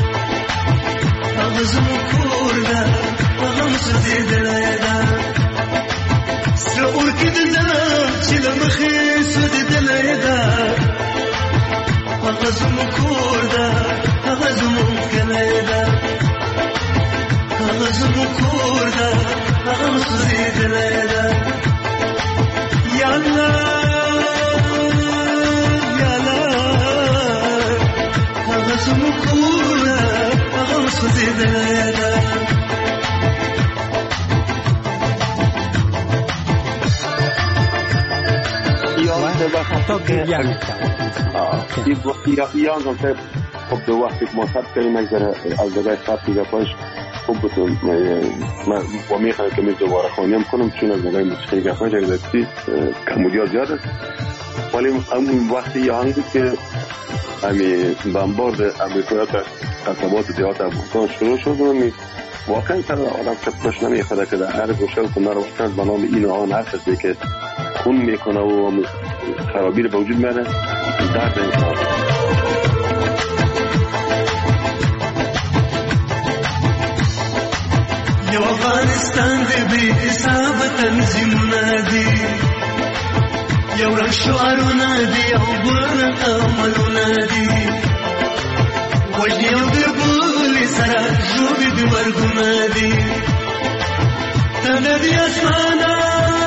اغزم کوردا اغم سویدا سرور کی دزم چیلمخی سویدا اغزم کوردا اغزم کندا اغزم کوردا اغم سویدا یا الله یا الله اغزم کوردا اغم سویدا حتی گریه میکنم ایان هم خب دو وقتی که ما ثبت کنیم اگر از دقیق ثبت دیگه پاش خوب بتون و میخوایم که می دوباره خانیم کنم چون از دقیق موسیقی گفت اگر دستی کمودی ها زیاد است، ولی همون وقتی یه آهنگ بود که همی بمبارد امریکایی تا قطبات دیات افغانستان شروع شد و می واقعا سر آدم چپش نمیخوده که در هر گوشه و کنار وقتند به نام این آن هر کسی که خون میکنه و خرابی رو به وجود میاره درد انسان. یو افغانستان دی بی حساب تنظیمونه دی، یو رنگ شعارونه دی او بل عملونه دی، وجدی او دی بولی سره ژوبې دی مرګونه دی، تنده دی اسمانه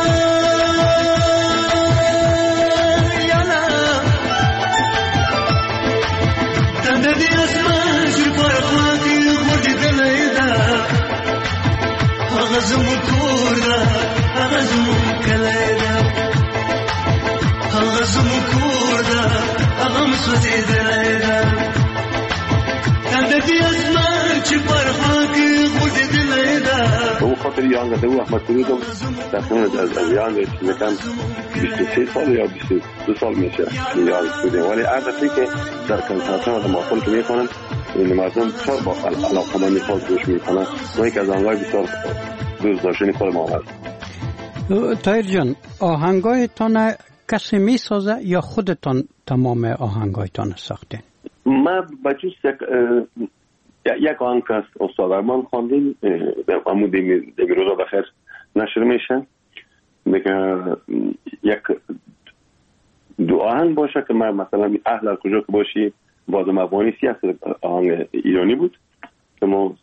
اغزم کوردا اغزم کلیدا اغزم کوردا اغم سوزیدلیدا کندی اسمان چی پرخاکی خود دلیدا. او خاطر یانگ دو احمد فرودم تقریبا از از یانگ میگم بیست و سه سال یا بیست و دو سال میشه یانگ بودیم، ولی عادتی که در کنسرت‌ها و محفل که میکنن این مردم بسیار با علاقه من میخواد گوش میکنن و یک از آنهای بسیار دوست داشتنی خود ما هست. طاهر جان، آهنگایتان کسی می سازه یا خودتان تمام آهنگایتان ساختین؟ ما بچوس یک یک آهنگ که استاد ارمان خواندیم امو دیمی روزا بخیر نشر میشه، میگه یک دو آهنگ باشه که من مثلا اهل کجا که باشی باز مبانی سیاست آهنگ ایرانی بود که ما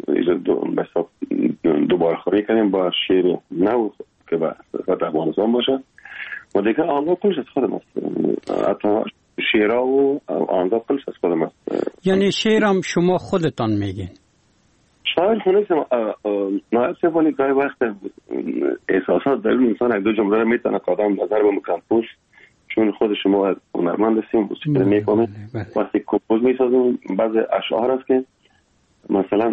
دوباره خواهی کنیم با شعر نو که با افغانستان باشه و دیگه آهنگا کلش از خودم است، حتی شعرها و آهنگا کلش از خودم است. یعنی شعرم شما خودتان میگین؟ شاید خونیستم نایب سه ولی گاهی وقت احساسات در انسان یک دو جمله رو میتونه که آدم نظر به مکمپوش، چون خود شما هنرمند هستیم موسیقی میکنیم وقتی کمپوز میسازیم بعض اشعار هست که مثلا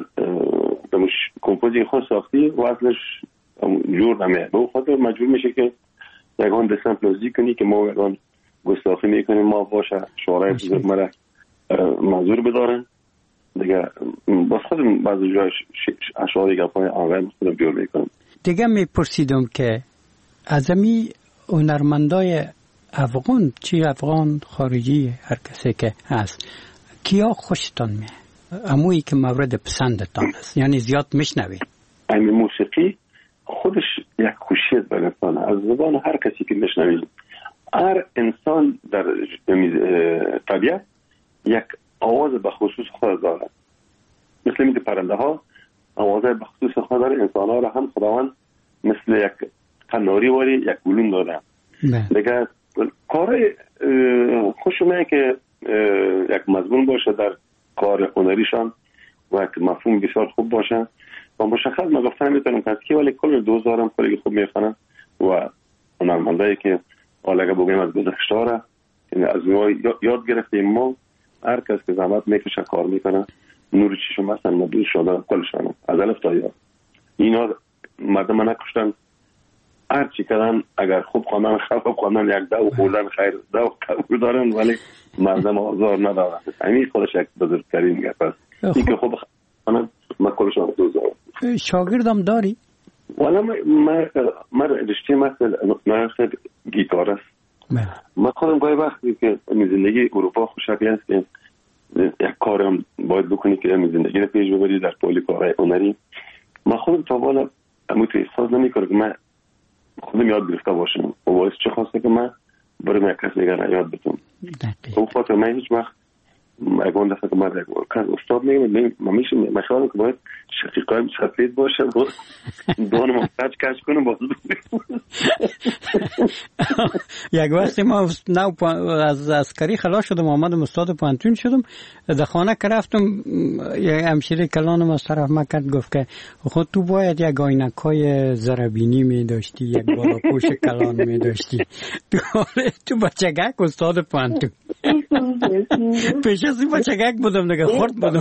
کمپوزی خود ساختی و اصلش جور نمیه، به اون خاطر مجبور میشه که یکان دسمپلوزی کنی که ما یکان گستاخی میکنیم ما باشه شعرهای بزرگ مرا منظور بدارن دیگه باز خودم بعضی جای اشعار دیگه پای آنلاین خودم بیار میکنم. دیگه میپرسیدم که از امی هنرمندای افغان، چی افغان خارجی هر کسی که هست، کیا خوشتان میه؟ امویی که مورد پسندتان است، یعنی زیاد میشنوید؟ این موسیقی خودش یک خوشیت بر انسان، از زبان هر کسی که میشنوید هر انسان در طبیعت یک آواز به خصوص خود داره، مثل اینکه پرنده ها آواز به خصوص خود داره، انسان ها را هم خداوند مثل یک قناری واری یک گلون داده. دیگه کار خوشمه که یک مضمون باشه در کار هنریشان و یک مفهوم بسیار خوب باشه و مشخص من گفتن میتونم که از کی ولی کل دوزارم کلی خوب میخونن و هنرمندایی که حالا بگیم از گذشته را از ما یاد گرفتیم، ما هر کس که زحمت میکشه کار میکنه نور چشم هستن مدود شده کلشان از الف تا یا اینا مردم نکشتن، هر چی کردن اگر خوب خواندن خوب خواندن یک دو خوردن خیر دو قبول دارن ولی مردم آزار ندارن. همین خودش یک بزرگترین گپ است. این که خوب خواندن ما کلشان دوزار. شاگردم داری؟ والا ما ما رشته مثل نرخ گیتار است. ما خودم گاهی وقتی که زندگی اروپا خوشحالی است که یک کارم باید بکنی که زندگی رو پیش ببری در پول کارهای هنری، ما خودم تا بالا اموت احساس نمیکنم که من خودم یاد گرفته باشم و باعث چه خواسته که من برای یک کس دیگر یاد بتونم. اون خاطر من هیچ وقت اگه دفعه که من کس استاد میگم من میشه مشاهدم که باید شقیقایم سفید باشه و دانم کچ کچ کنم باز یک وقتی ما نو از اسکری خلاص شدم آمدم استاد پانتون شدم در خانه که رفتم یک همشیره کلانم از طرف ما کرد گفت که خود تو باید یک آینک های زربینی می داشتی، یک بالا پوش کلان می داشتی، تو بچگک استاد پانتون پیش از این بچگک بودم دیگه خورد بودم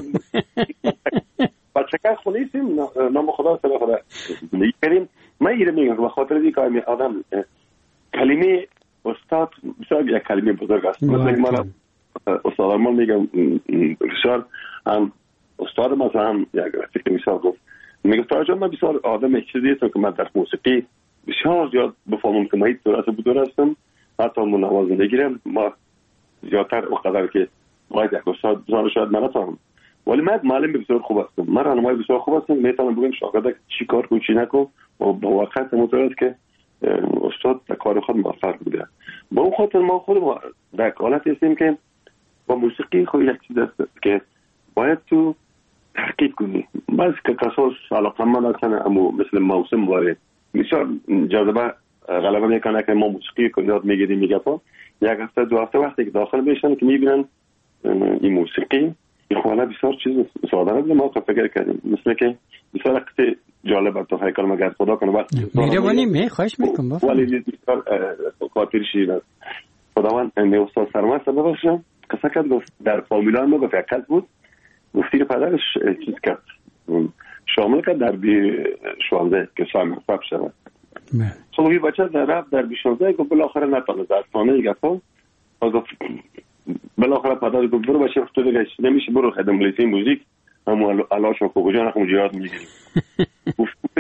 بچگک خونیستیم نام خدا سلا خدا زندگی کردیم. من ایره میگم به خاطر دیگه که آدم کلمه استاد بسیار یک کلمه بزرگ است. مثل من استاد ارمان میگم بسیار هم استاد مثلا هم یک رفیق مثال گفت میگه تاجا من بسیار آدم چیزی هستم که من در موسیقی بسیار زیاد بفهمم که من هیچ درست بودور هستم، حتی من نوازنده گیرم ما زیادتر اقدر که باید یک استاد بزرگ شاید من نتونم ولی من معلم بسیار خوب هستم، من راهنمای بسیار خوب هستم، میتونم بگم شاگرد چی کار کنه چی نکنه و با وقت متوجه که استاد در کار خود موفق بوده. با اون خاطر ما خود در حالت هستیم که با موسیقی خود یک چیز است که باید تو تحقیق کنی. بس که کساس علاقمند هستن اما مثل موسم واره بسیار جاذبه غلبه میکنه که ما موسیقی که یاد میگیریم میگه پا یک هفته دو هفته وقتی که داخل میشن که میبینن این موسیقی این خواهلا بسیار چیز ساده نبوده. ما فکر کردیم مثل که بسیار قطع جالب تو خیلی کلمه گر خدا کنه وقت میره بانی می خواهش میکنم ولی بسیار خاطر شیرد خداوند می استاد سرمت سبب باشم قصه کرد گفت در فامیلان ما گفت یک کس بود گفتی رو پدرش چیز کرد شامل کرد در بی شوانده که سای مصرف شود خب بچه در رفت در بی شوانده گفت بالاخره نتانه در خانه گفت گفت بالاخره پدر گفت برو بچه تو دیگه نمیشه برو خدمت لیسه موزیک همون علاشون کجا نخم جهاد میگیریم گفت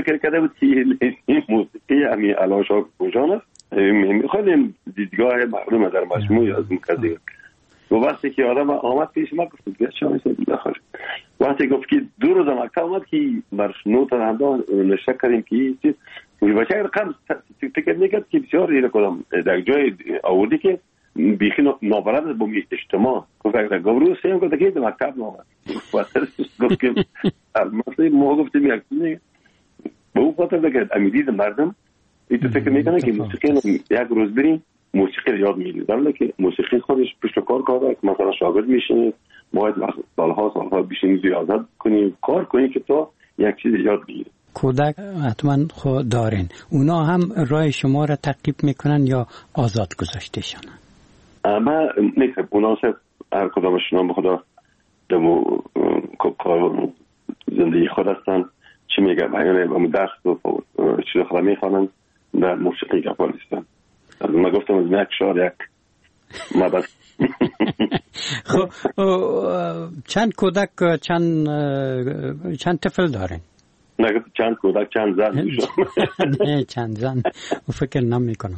فکر کرده بود که این موسیقی همین علا شاه کوژان است، میخوایم دیدگاه مردم در مجموعی از اون قضیه. و وقتی که آدم آمد پیش ما گفت بیا شما بخور. وقتی گفت که دو روز مکتب آمد که بر نوت همدا نشه کردیم که چیز ولی بچه رقم فکر میکرد که بسیار ایره کدام در جای آوردی که بیخی نابرد با اجتماع گفت اگر گفت سیم گفت که مکتب نامد گفت که مثلا ما گفتیم یک چیزی به اون خاطر بگرد امیدید مردم ایتو فکر میکنه که موسیقی یک روز بریم موسیقی رو یاد میگیرید، در حالی که موسیقی خودش پشت کار کرده که مثلا شاگرد میشینید باید سالها سالها بشینید ریاضت کنید کار کنید که تا یک چیز یاد بگیرید. کودک حتما خود دارین، اونا هم راه شما را تعقیب میکنن یا آزاد گذاشتهشان؟ اما میگم اونا سه هر کدامشون به خدا دمو کار زندگی خود هستن، چی میگم بیانه و درس و چیز خدا میخوانن در موسیقی گپال هستن. من گفتم از یک شار یک مدد. خب چند کودک چند چند طفل دارین؟ نه چند کودک چند زن. نه چند زن و فکر نمی کنم.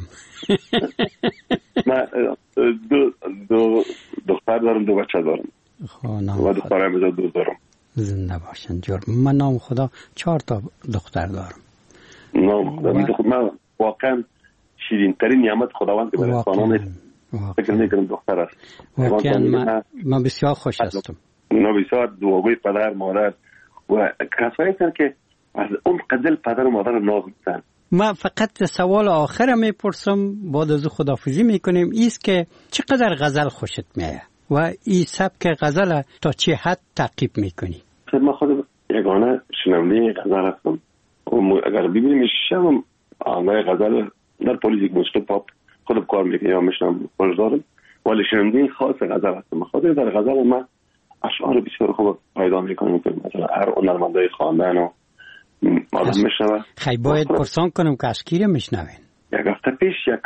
من دو دو دختر دارم دو بچه دارم و دخترم دو دارم. زنده باشن جور. من نام خدا چهار تا دختر دارم. نام خدا من واقعا شیرین ترین نعمت خداوند که برای انسانان فکر میکنم دختر است. واقعا من, من بسیار خوش هستم. اونا بسیار دعاگوی پدر مادر و کسایی هستند که از اون قدر پدر و مادر ناز میکنن. من فقط سوال آخر میپرسم بعد از خداحافظی میکنیم، ایست که چقدر غزل خوشت میاد و این سبک غزل تا چه حد تعقیب میکنی؟ من خود یگانه شنونده غزل هستم. اگر ببینیم شم آنهای غزل در پلیس موسیقی پاپ خودم کار میکنم یا میشنم خوش دارم، ولی شنونده خاص غزل هستم. خاطر در غزل من اشعار بسیار خوب پیدا میکنم که مثلا هر هنرمندای خواندن و آدم میشنوه. خیلی باید پرسان کنم که از کی میشنوین؟ یک هفته پیش یک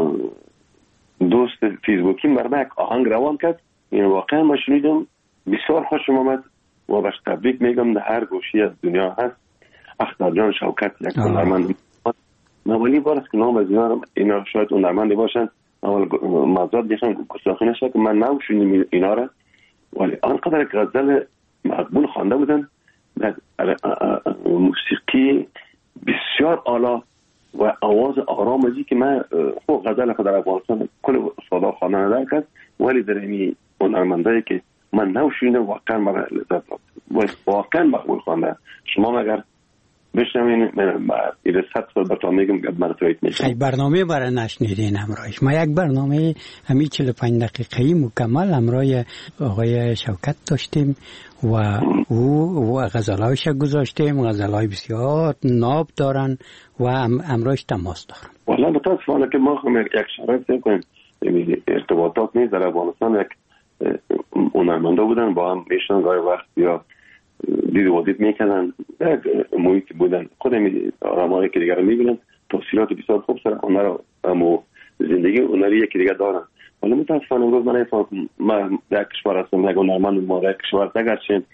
دوست فیسبوکی مرد یک آهنگ روان کرد، این واقعا ما شنیدم بسیار خوشم آمد و باش تبریک میگم. در هر گوشی از دنیا هست اختر جان شوکت یک هنرمند نوالی بار است که نام از اینا اینا شاید هنرمندی باشن، اول مزاد میخوام گستاخی نشه که من نمیشونیم اینا را، ولی آنقدر غزل مقبول خوانده بودن در موسیقی بسیار اعلی و آواز آرام ازی که من خوب غزل خود در افغانستان کل استادا خواننده در کرد، ولی در این هنرمندایی که من نمیشونیم واقعا مرا لذت داد و واقعا مقبول خوانده. شما مگر بشنوین این صد سال براتون میگم که مرتبط میشه. خیلی برنامه برای نشنیدین همراهش. ما یک برنامه همین چهل و پنج دقیقه‌ای مکمل همراه آقای شوکت داشتیم و او و غزلایش گذاشتیم. غزلای بسیار ناب دارن و همراهش تماس دارن. والله متاسفانه که ما هم یک شرایط نکنیم ارتباطات نیست. در افغانستان یک هنرمندا بودن با هم میشن گاهی وقت یا دید و دید میکنن، یک محیط بودن خود آرامایی که دیگر میبینن تفصیلات بسیار خوب سر هنر و زندگی هنری یکی دیگر دارن. ولی متاسفانه امروز من ایفان من در کشور هستم، یک هنرمند ما در کشور اگرچه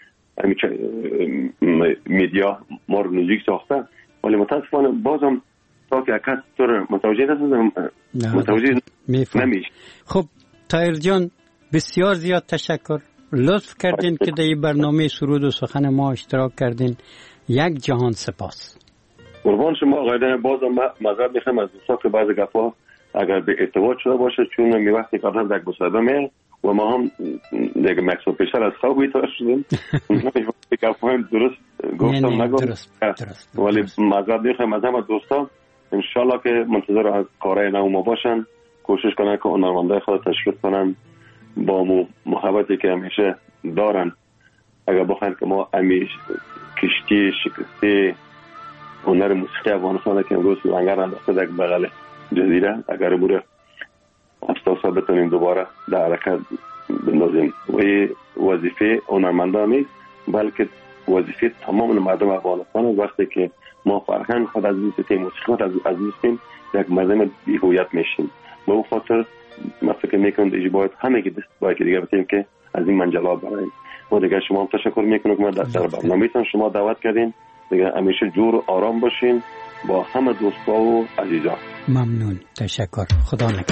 میدیا ما رو نزدیک ساخته، ولی متاسفانه بازم تا که اکس طور متوجه نستم متوجه نمیشه. خب طاهر جان بسیار زیاد تشکر، لطف کردین که در این برنامه سرود و سخن ما اشتراک کردین. یک جهان سپاس. قربان شما آقای. بازم معذرت میخوام از دوستان که بعض گپا اگر به ارتباط شده باشه، چون می وقتی قبلا در مصاحبه می و ما هم دیگه مکسو پیشتر از خواب بیدار شدیم گپا هم درست گفتم نگفتم، ولی معذرت میخوام از همه دوستان. ان شاء الله که منتظر از کارهای نو ما باشن، کوشش کنن که هنرمندای خود تشویق کنن با مو محبتی که همیشه دارن. اگر بخواین که ما همیشه کشتی شکسته هنر موسیقی افغانستان که امروز لنگر انداخته در بغل جزیره، اگر بوده افسوسا بتونیم دوباره در حرکت بندازیم. و این وظیفه هنرمندان نیست بلکه وظیفه تمام مردم افغانستان. وقتی که ما فرهنگ خود از موسیقی موسیقی خود از عزیزیم یک مردم بی‌هویت میشیم. به اون خاطر من فکر میکنم دیگه باید همه که دست باید که دیگه بتونیم که از این منجلات براییم. و دیگه شما هم تشکر میکنم که من در برنامه‌تان شما دعوت کردین دیگه همیشه جور و آرام باشین با همه دوستا و عزیزان. ممنون، تشکر، خدا نگهدار.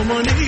درمانی